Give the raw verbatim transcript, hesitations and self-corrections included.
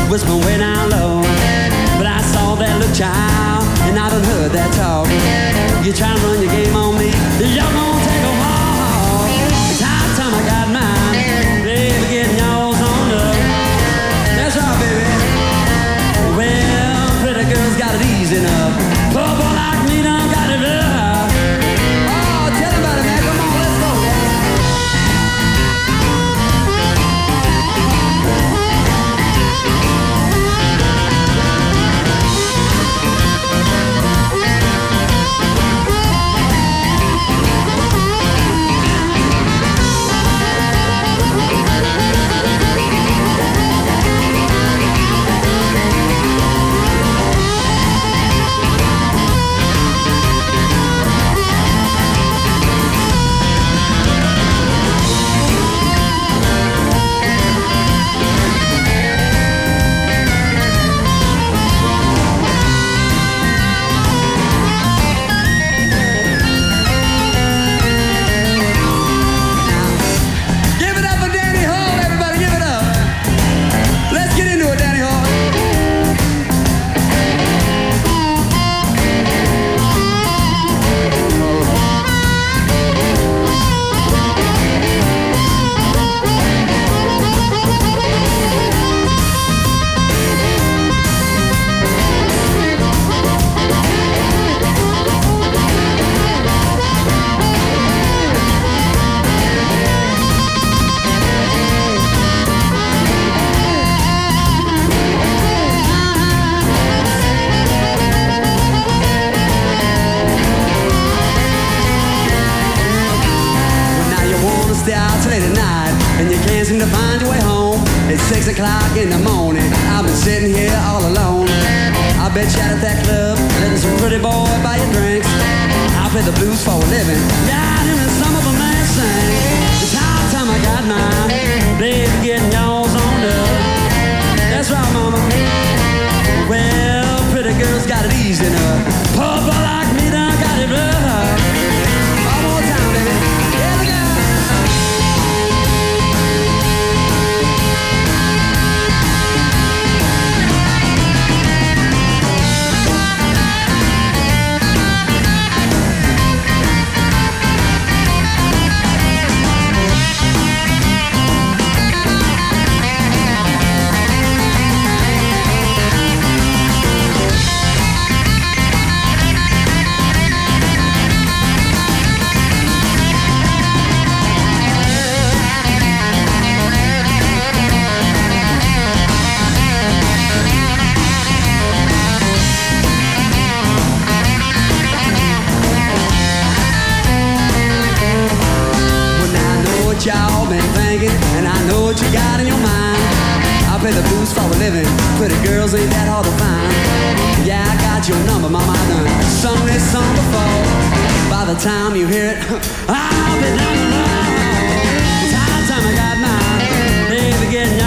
whispering way down low. But I saw that little child, and I done heard that talk. You try to run your game on me, you're gonna take a walk. It's high time I got mine, baby, getting yours on up. That's right, baby. Well, pretty girls got it easy enough. Poor boy like me done got it rough. Oh, tell me about it, man. Come on, let's go. Six o'clock in the morning, I've been sitting here all alone. I bet you at that club, letting some pretty boy buy you drinks. I play the blues for a living, yeah, him and some of them man sing. It's high time I got mine, baby, getting yours on up. That's right, mama. Well, pretty girls got it easy enough. Poor boy like me done got it rough. One more time, baby. Here we go. Y'all been thinking, and I know what you got in your mind. I play the blues for a living, pretty girls ain't that hard to find. Yeah, I got your number, mama, I done sung this song before. By the time you hear it, I'll be down the road. It's high time I got mine, baby, getting